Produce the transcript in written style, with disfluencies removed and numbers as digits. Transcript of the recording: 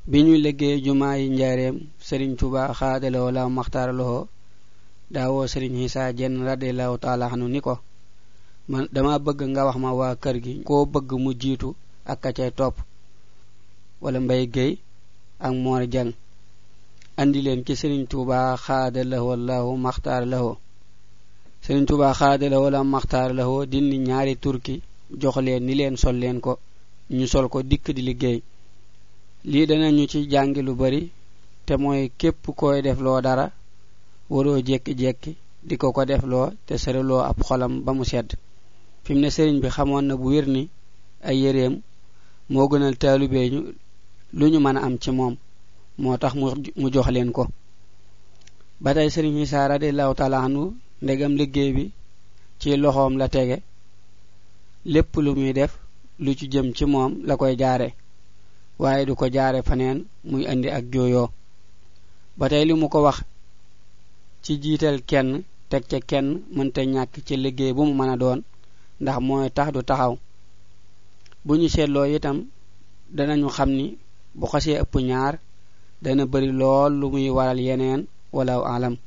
biñu liggéey jumaa yi njaareem Serigne Touba xaadaloo la maxtaaraloo daawoo Serigne Issa Diène radiyallahu ta'ala anhu ni ko man dama bëgg nga wax ma waa kër gi ko bëgg mu jiitu ak ka cay topp wala Mbay Géey ak Moor Jang andi leen ci Serigne Touba xaadaloo wallahu maxtaaraloo Serigne Touba xaadaloo la maxtaaraloo dindi ñaari turki jox leen ni leen sol leen ko ñu sol ko dikk di liggéey lii danañu ci jàngi lu bari te mooy képp koy def loo dara waroo jekki-jekki di ko def loo te sëraloo ab xolam ba mu sedd fi mu ne sëriñ bi xamoon na bu wér ni ay yéreem moo gënal taalube ñu lu ñu mën a am ci moom moo tax mu jox leen ko ba tey Sëriñ Issa radiyallahu ta'ala anhu ndegam liggéey bi ci loxoom la tege lépp lu muy def lu ci jëm ci moom la koy jaare waaye du ko jaare faneen muy andi ak jooyoo ba tey li mu ko wax ci jiital kenn teg ca kenn mënta ñàkk ci liggéey bu mu mën a doon ndax mooy tax du taxaw bu ñu seetloo itam danañu xam ni bu xasee ëpp ñaar dana bari lool lu muy waral yeneen wala alam